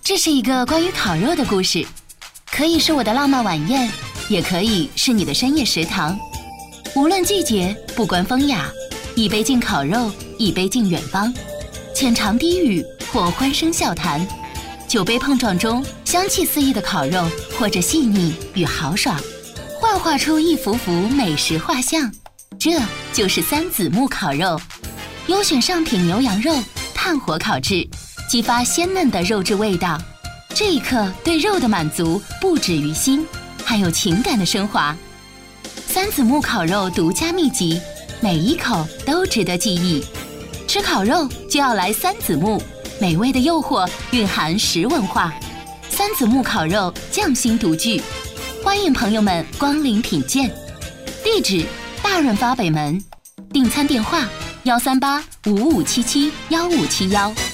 这是一个关于烤肉的故事，可以是我的浪漫晚宴，也可以是你的深夜食堂。无论季节，不关风雅，一杯敬烤肉，一杯敬远方。浅尝低语或欢声笑谈，酒杯碰撞中香气四溢的烤肉，或者细腻与豪爽，幻化出一幅幅美食画像。这就是三子木烤肉，优选上品牛羊肉，炭火烤制，激发鲜嫩的肉质味道。这一刻对肉的满足不止于心，还有情感的升华。三子木烤肉独家秘籍，每一口都值得记忆。吃烤肉就要来三子木，美味的诱惑蕴含食文化。三子木烤肉匠心独具，欢迎朋友们光临品鉴。地址：大润发北门，订餐电话：13855771571。